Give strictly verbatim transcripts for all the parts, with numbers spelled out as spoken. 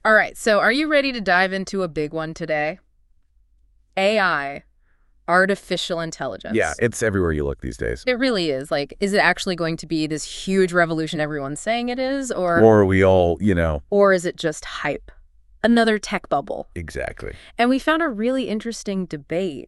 All right, so are you ready to dive into a big one today? A I, artificial intelligence. Yeah, it's everywhere you look these days. It really is. Like, is it actually going to be this huge revolution everyone's saying it is? Or, Or we all, you know. or is it just hype? Another tech bubble. Exactly. And we found a really interesting debate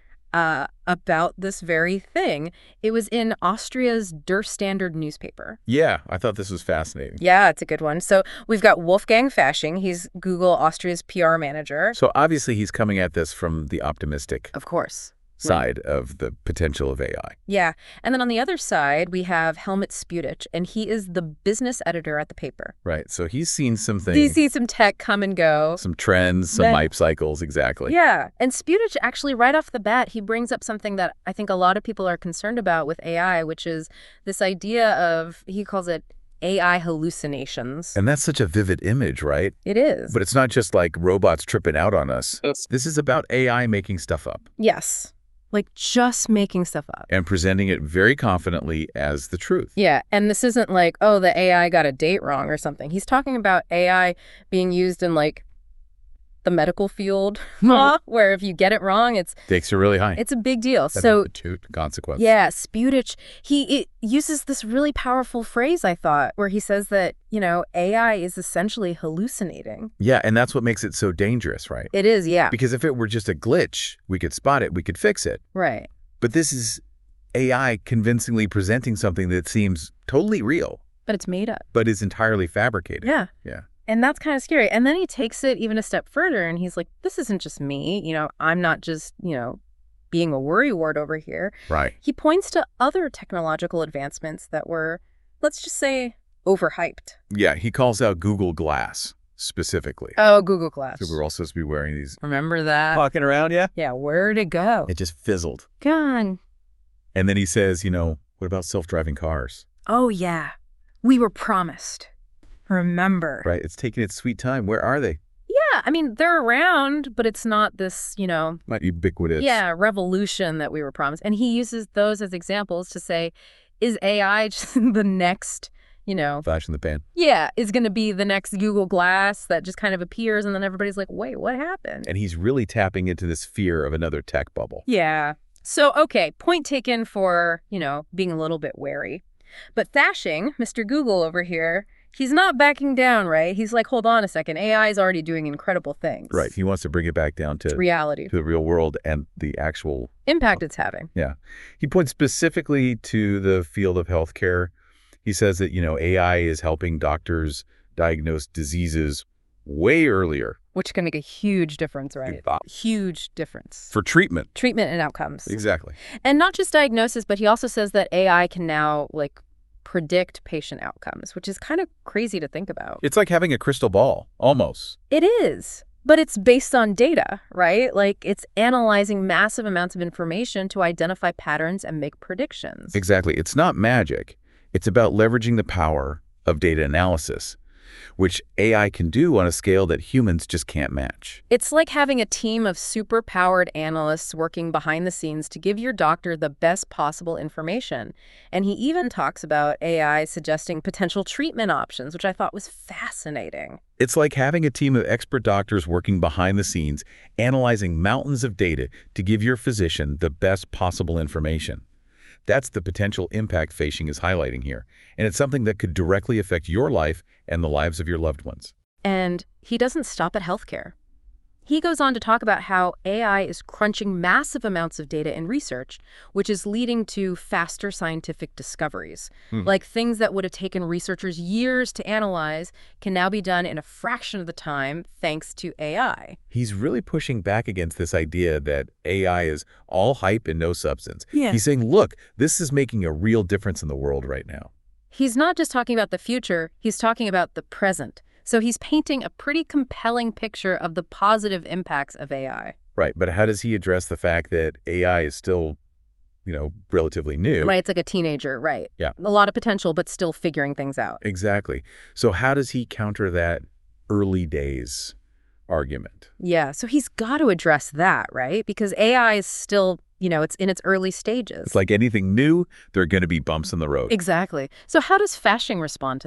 uh, about this very thing. It was in Austria's Der Standard newspaper. Yeah, I thought this was fascinating. Yeah, it's a good one. So we've got Wolfgang Fasching. He's Google Austria's P R manager. So obviously he's coming at this from the optimistic Of course. side of the potential of A I. Yeah. And then on the other side, we have Helmut Sputich, and he is the business editor at the paper. Right. So he's seen some things. He sees some tech come and go. Some trends, some Then- hype cycles, exactly. Yeah. And Sputich actually, right off the bat, he brings up something that I think a lot of people are concerned about with A I, which is this idea of, he calls it A I hallucinations. And that's such a vivid image, right? It is. But it's not just like robots tripping out on us. This is about A I making stuff up Yes. Like just making stuff up. and presenting it very confidently as the truth. Yeah, and this isn't like, oh, the A I got a date wrong or something. He's talking about A I being used in like the medical field, where if you get it wrong, it's Stakes are really high. it's a big deal. That's So a two consequence. yeah, Sputich, he it uses this really powerful phrase, I thought, where he says that, you know, A I is essentially hallucinating. Yeah, and that's what makes it so dangerous, right? It is, yeah. Because if it were just a glitch, we could spot it, we could fix it. Right. But this is A I convincingly presenting something that seems totally real, But it's made up. but is entirely fabricated. Yeah. Yeah. And that's kind of scary. And then he takes it even a step further and he's like, this isn't just me. You know, I'm not just, you know, being a worrywart over here. Right. He points to other technological advancements that were, let's just say, overhyped. Yeah, he calls out Google Glass specifically. Oh, Google Glass. So we're all supposed to be wearing these. Remember that? Walking around, yeah? Yeah, where'd it go? It just fizzled. Gone. And then he says, you know, what about self-driving cars? Oh, yeah. We were promised. Remember. Right, it's taking its sweet time. Where are they? Yeah, I mean, they're around, but it's not this, you know, Not ubiquitous. yeah, revolution that we were promised. And he uses those as examples to say, is A I just the next, you know, Flash in the pan. yeah, is going to be the next Google Glass that just kind of appears and then everybody's like, wait, what happened? And he's really tapping into this fear of another tech bubble. Yeah. So, okay, point taken for, you know, being a little bit wary. But Fasching, Mister Google over here, he's not backing down, right? He's like, hold on a second. A I is already doing incredible things. Right, he wants to bring it back down to, Reality. to the real world and the actual. Impact it's having. Yeah. He points specifically to the field of healthcare. He says that, you know, A I is helping doctors diagnose diseases way earlier. Which can make a huge difference, right? Yeah. Huge difference. For treatment. Treatment and outcomes. Exactly. And not just diagnosis, but he also says that A I can now, like, predict patient outcomes, which is kind of crazy to think about. It's like having a crystal ball, almost. It is. But it's based on data, right? Like, it's analyzing massive amounts of information to identify patterns and make predictions. Exactly. It's not magic. It's about leveraging the power of data analysis, which A I can do on a scale that humans just can't match. It's like having a team of super-powered analysts working behind the scenes to give your doctor the best possible information. And he even talks about A I suggesting potential treatment options, which I thought was fascinating. It's like having a team of expert doctors working behind the scenes, analyzing mountains of data to give your physician the best possible information. That's the potential impact Fasching is highlighting here, and it's something that could directly affect your life and the lives of your loved ones. And he doesn't stop at healthcare. He goes on to talk about how A I is crunching massive amounts of data in research, which is leading to faster scientific discoveries. Hmm. Like things that would have taken researchers years to analyze can now be done in a fraction of the time thanks to A I. He's really pushing back against this idea that A I is all hype and no substance. Yeah. He's saying, look, this is making a real difference in the world right now. He's not just talking about the future, he's talking about the present. So he's painting a pretty compelling picture of the positive impacts of A I. Right, but how does he address the fact that A I is still, you know, relatively new? Right, it's like a teenager, right? Yeah. A lot of potential, but still figuring things out. Exactly. So how does he counter that early days argument? Yeah, so he's got to address that, right? Because A I is still, you know, it's in its early stages. It's like anything new, there are going to be bumps in the road. Exactly. So how does Fasching respond to that?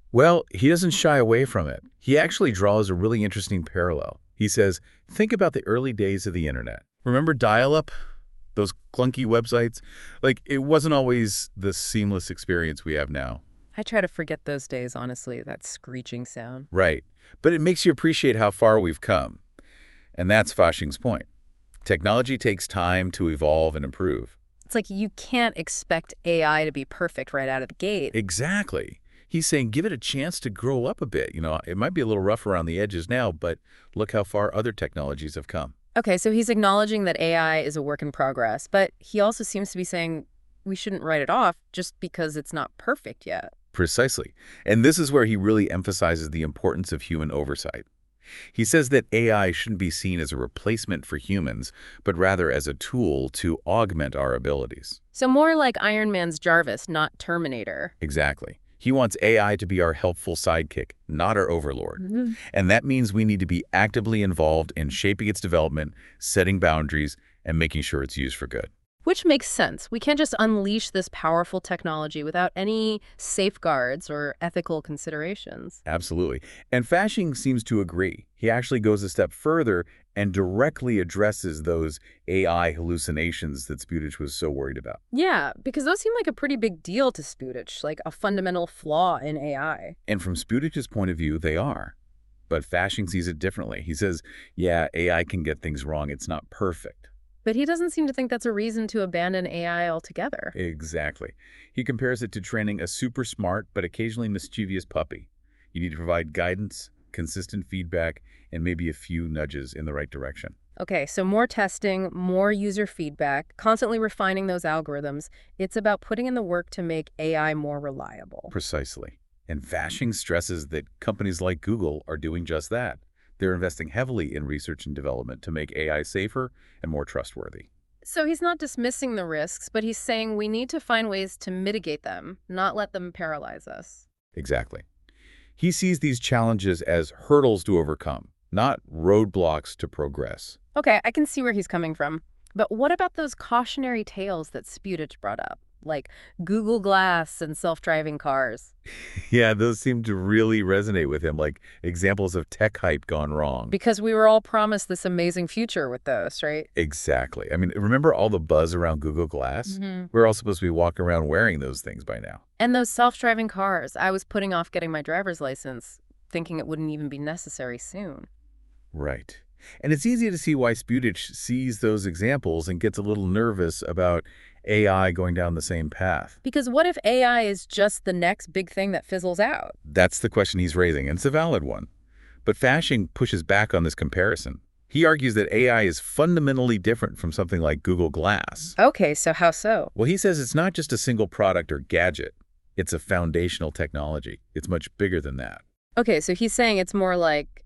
Well, he doesn't shy away from it. He actually draws a really interesting parallel. He says, think about the early days of the internet. Remember dial-up? Those clunky websites? Like, it wasn't always the seamless experience we have now. I try to forget those days, honestly, that screeching sound. Right. But it makes you appreciate how far we've come. And that's Fasching's point. Technology takes time to evolve and improve. It's like you can't expect A I to be perfect right out of the gate. Exactly. He's saying give it a chance to grow up a bit. You know, it might be a little rough around the edges now, but look how far other technologies have come. Okay, so he's acknowledging that A I is a work in progress, but he also seems to be saying we shouldn't write it off just because it's not perfect yet. Precisely. And this is where he really emphasizes the importance of human oversight. He says that A I shouldn't be seen as a replacement for humans, but rather as a tool to augment our abilities. So more like Iron Man's Jarvis, not Terminator. Exactly. He wants A I to be our helpful sidekick, not our overlord. Mm-hmm. And that means we need to be actively involved in shaping its development, setting boundaries, and making sure it's used for good. Which makes sense. We can't just unleash this powerful technology without any safeguards or ethical considerations. Absolutely. And Fasching seems to agree. He actually goes a step further and directly addresses those A I hallucinations that Sputich was so worried about. Yeah, because those seem like a pretty big deal to Sputich, like a fundamental flaw in A I. And from Sputich's point of view, they are. But Fasching sees it differently. He says, yeah, A I can get things wrong. It's not perfect. But he doesn't seem to think that's a reason to abandon A I altogether. Exactly. He compares it to training a super smart but occasionally mischievous puppy. You need to provide guidance, consistent feedback, and maybe a few nudges in the right direction. Okay, so more testing, more user feedback, constantly refining those algorithms. It's about putting in the work to make A I more reliable. Precisely. And Fasching stresses that companies like Google are doing just that. They're investing heavily in research and development to make A I safer and more trustworthy. So he's not dismissing the risks, but he's saying we need to find ways to mitigate them, not let them paralyze us. Exactly. He sees these challenges as hurdles to overcome, not roadblocks to progress. Okay, I can see where he's coming from. But what about those cautionary tales that Sputich brought up, like Google Glass and self-driving cars? Yeah, those seem to really resonate with him, like examples of tech hype gone wrong. Because we were all promised this amazing future with those, right? Exactly. I mean, remember all the buzz around Google Glass? Mm-hmm. We're all supposed to be walking around wearing those things by now. And those self-driving cars. I was putting off getting my driver's license, thinking it wouldn't even be necessary soon. Right. And it's easy to see why Sputich sees those examples and gets a little nervous about A I going down the same path. Because what if A I is just the next big thing that fizzles out? That's the question he's raising, and it's a valid one. But Fasching pushes back on this comparison. He argues that A I is fundamentally different from something like Google Glass. Okay, so how so? Well, he says it's not just a single product or gadget. It's a foundational technology. It's much bigger than that. Okay, so he's saying it's more like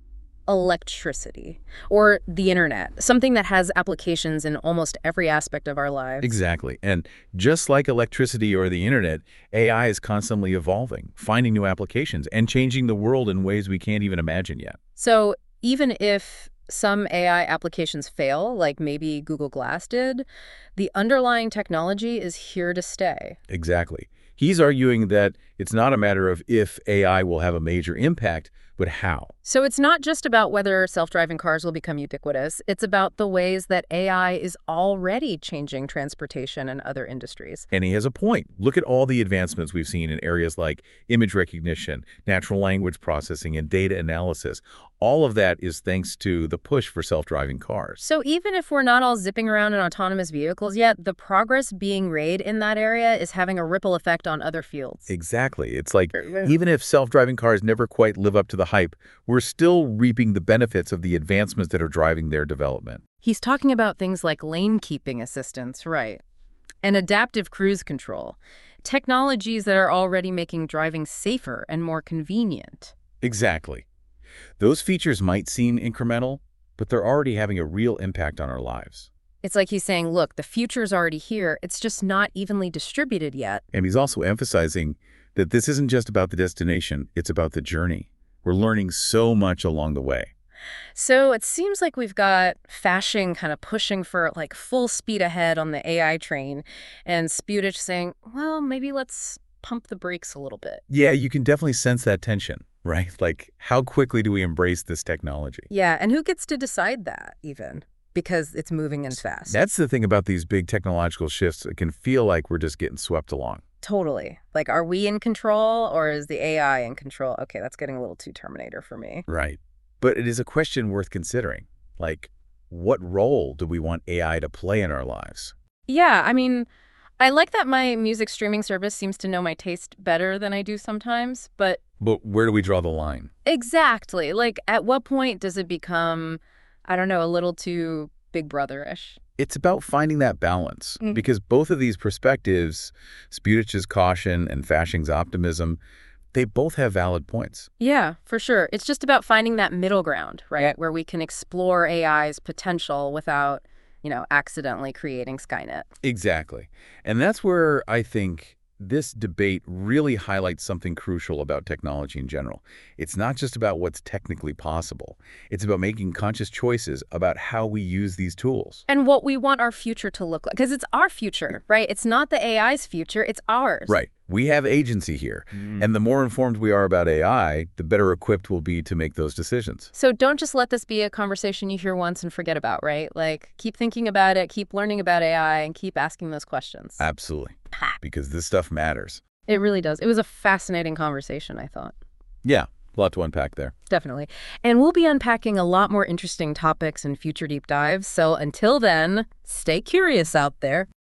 electricity or the internet, something that has applications in almost every aspect of our lives. Exactly. And just like electricity or the internet, A I is constantly evolving, finding new applications, and changing the world in ways we can't even imagine yet. So even if some A I applications fail, like maybe Google Glass did, the underlying technology is here to stay. Exactly. He's arguing that it's not a matter of if A I will have a major impact, but how. So it's not just about whether self-driving cars will become ubiquitous. It's about the ways that A I is already changing transportation and other industries. And he has a point. Look at all the advancements we've seen in areas like image recognition, natural language processing, and data analysis. All of that is thanks to the push for self-driving cars. So even if we're not all zipping around in autonomous vehicles yet, the progress being made in that area is having a ripple effect on other fields. Exactly. It's like even if self-driving cars never quite live up to the hype, we're still reaping the benefits of the advancements that are driving their development. He's talking about things like lane keeping assistance, right? And adaptive cruise control. Technologies that are already making driving safer and more convenient. Exactly. Those features might seem incremental, but they're already having a real impact on our lives. It's like he's saying, look, the future's already here. It's just not evenly distributed yet. And he's also emphasizing that this isn't just about the destination, it's about the journey. We're learning so much along the way. So it seems like we've got Fasching kind of pushing for like full speed ahead on the A I train, and Sputich saying, well, maybe let's pump the brakes a little bit. Yeah, you can definitely sense that tension, right? Like, how quickly do we embrace this technology? Yeah, and who gets to decide that, even? Because it's moving in fast. That's the thing about these big technological shifts. It can feel like we're just getting swept along. Totally. Like, are we in control, or is the A I in control? Okay, that's getting a little too Terminator for me. Right. But it is a question worth considering. Like, what role do we want A I to play in our lives? Yeah, I mean, I like that my music streaming service seems to know my taste better than I do sometimes, but But where do we draw the line? exactly. Like, at what point does it become, I don't know, a little too Big Brother-ish? It's about finding that balance, Mm. because both of these perspectives, Sputich's caution and Fashing's optimism, they both have valid points. Yeah, for sure. It's just about finding that middle ground, right? Where we can explore A I's potential without, you know, accidentally creating Skynet. Exactly. And that's where I think this debate really highlights something crucial about technology in general. It's not just about what's technically possible. It's about making conscious choices about how we use these tools. And what we want our future to look like. Because it's our future, right? It's not the A I's future, it's ours. Right. We have agency here. And the more informed we are about A I, the better equipped we'll be to make those decisions. So don't just let this be a conversation you hear once and forget about, right? Like, keep thinking about it, keep learning about A I, and keep asking those questions. Absolutely. Because this stuff matters. It really does. It was a fascinating conversation, I thought. Yeah, a lot to unpack there. Definitely. And we'll be unpacking a lot more interesting topics in future deep dives. So until then, stay curious out there.